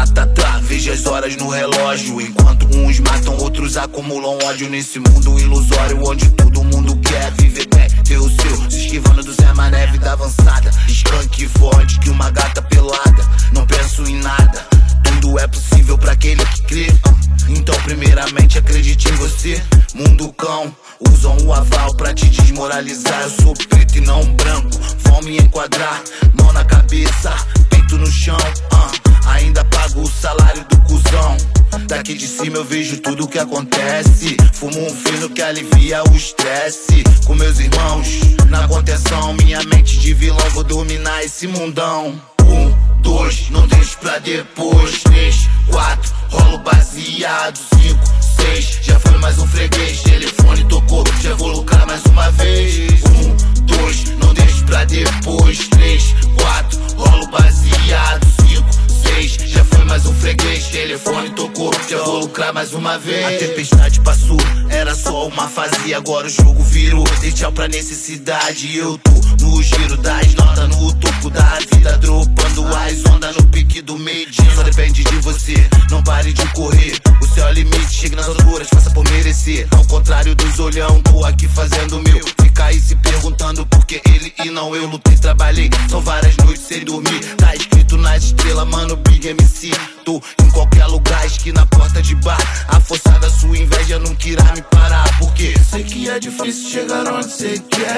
Veja as horas no relógio. Enquanto uns matam, outros acumulam ódio. Nesse mundo ilusório onde todo mundo quer viver bem, ter o seu, se esquivando do Zé Mané, vida avançada. Skunk forte que uma gata pelada. Não penso em nada, tudo é possível pra aquele que crê. Então primeiramente acredite em você. Mundo cão, usam o aval pra te desmoralizar. Eu sou preto e não branco, vão me enquadrar. Mão na cabeça, peito no chão, ainda pago o salário do cuzão. Daqui de cima eu vejo tudo o que acontece. Fumo um fino que alivia o estresse. Com meus irmãos na contenção, minha mente de vilão, vou dominar esse mundão. 1, 2, não deixo pra depois. 3, 4, rolo baseado. 5, 6, já foi mais um freguês. Telefone tocou, já vou lucrar mais uma vez. 1, 2, não deixo pra depois. 3, 4, rolo baseado. 5, 6, já foi mais um freguês. Telefone tocou, já vou lucrar mais uma vez. A tempestade passou, era só uma fase. Agora o jogo virou, dei tchau pra necessidade. Eu tô no giro das notas, no topo da vida, dropando as ondas no pique do medinho. Só depende de você, não pare de correr. O céu é limite, chegue nas alturas, faça por merecer. Ao contrário dos olhão, tô aqui fazendo o meu. Fica aí se perguntando por que ele e não eu. Lutei, trabalhei, são várias noites sem dormir. Tá escrito nas estrelas, mano, Big MC. Tô em qualquer lugar, esquina, porta de bar. A força da sua inveja nunca irá me parar. Porque sei que é difícil chegar onde cê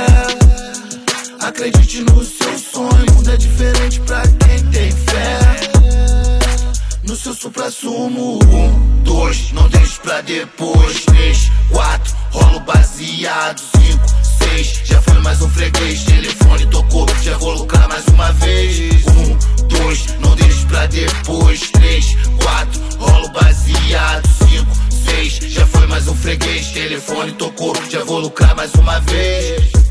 quer. Acredite no seu sonho, o mundo é diferente pra quem tem fé. No seu supra-sumo. 1, 2, não deixo pra depois. 3, 4, rolo baseado. 5, 6, já foi mais um freguês. Telefone tocou, já vou lucrar mais uma vez. 1, 2, não deixo pra depois. 3, 4, rolo baseado. 5, 6, já foi mais um freguês. Telefone tocou, já vou lucrar mais uma vez.